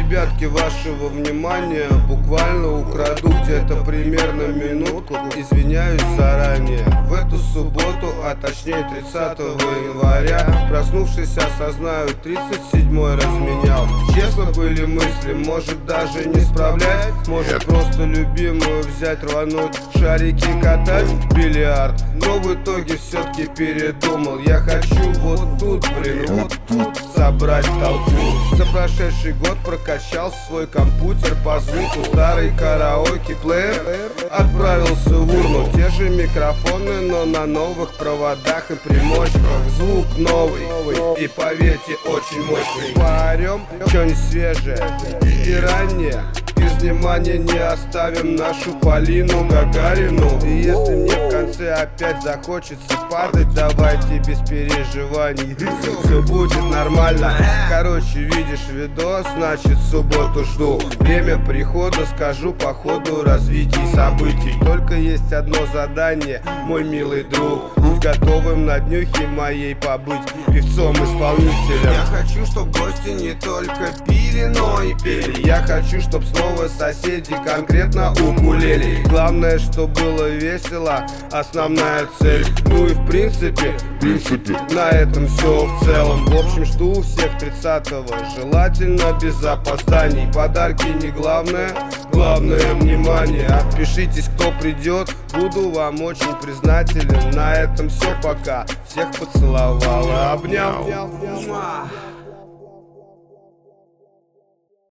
Ребятки, вашего внимания буквально украду где-то примерно минутку. Извиняюсь заранее. В эту субботу, а точнее 30 января, проснувшись, осознаю, 37-й разменял. Честно были мысли, может даже не справлять, может просто любимую взять, рвануть, шарики катать, бильярд. Но в итоге все-таки передумал. Я хочу вот тут, блин, вот тут собрать толпу. За прошедший год прокачал свой компьютер по звуку. Старый караоке-плеер отправился в урну. Те же микрофоны, но на новых проводах и примочках. Звук новый и, поверьте, очень мощный. Поорем что-нибудь свежее и раннее. Без внимания не оставим нашу Полину Гагарину. И если мне в конце опять захочется падать, давайте без переживаний, все будет нормально. Короче, видишь видос, значит в субботу жду. Время прихода скажу по ходу развития событий. Только есть одно задание, мой милый друг: будь готовым на днюхе моей побыть певцом-исполнителем. Я хочу, чтоб гости не только пили, но и пели. Я хочу, чтоб снова соседи конкретно укулеле. Главное, что было весело, основная цель. Ну и в принципе, на этом все в целом. В общем, жду всех 30-го, желательно без опозданий. Подарки не главное, главное внимание. Отпишитесь, кто придет, буду вам очень признателен. На этом все, пока. Всех поцеловал и обнял.